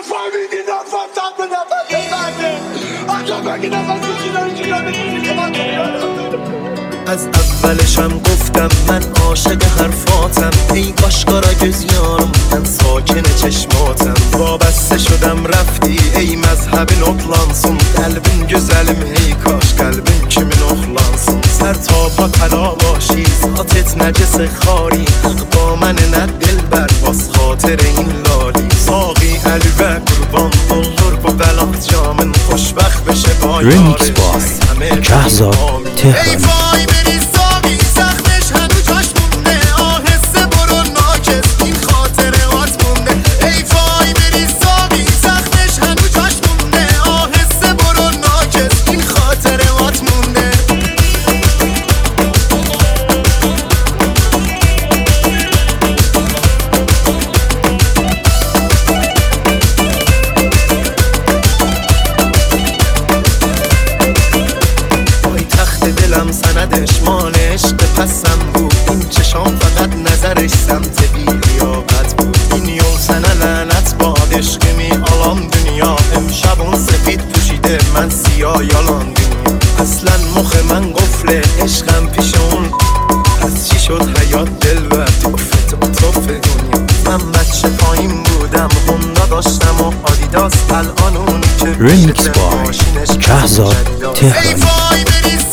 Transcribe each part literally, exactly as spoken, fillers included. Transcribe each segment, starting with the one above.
نفهمیدی نفهمتم به نفهمتم بگه آجا بگی نفهمتم چیزایی که یادت میدی که من تو یادم. از اولشم گفتم من عاشق حرفاتم، ای آشکارا gözlerim من ساکن چشماتم. وابسته شدم رفتی ey mezhebin oklansın, قلبin güzelim ey kaş قلبin kimin oklansın. سر تا پا طلا باشی ذاتت نجس خاری، حق با من نه دلبر باز خاطر این لالی. ساقی علی و قربان doldur bu بلاغ جامن، خوشبخت بشه با Remix Boss Şahzad Tehran. سندش مال عشق پسم بود، این چشام فقط نظرش سمت بی لیاقت بود. این یول سنه لعنت باد عشقی می آلام دنیا، امشب اون سفید پوشیده من سیاه یالان دنیا. اصلا مخ من قفله عشقم پیش اون، پس چی شد حیات دل و توفه تو توفه دنیا. من بچه پایین بودم هوندا داشتم و آدیداس، الان اونی که Remix Boss Şahzad Tehran.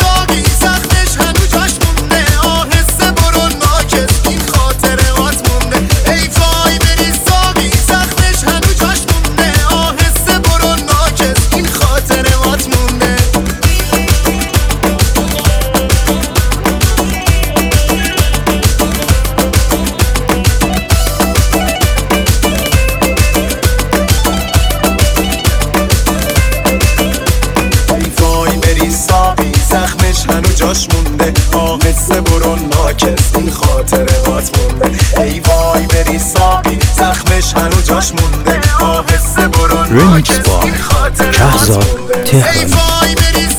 زخمش هنو جاش مونده، آهسته برو ناکس این خاطرات مونده. ای وای بری ساقی زخمش هنو جاش مونده، آهسته برو ناکس این خاطرات مونده. ای وای بری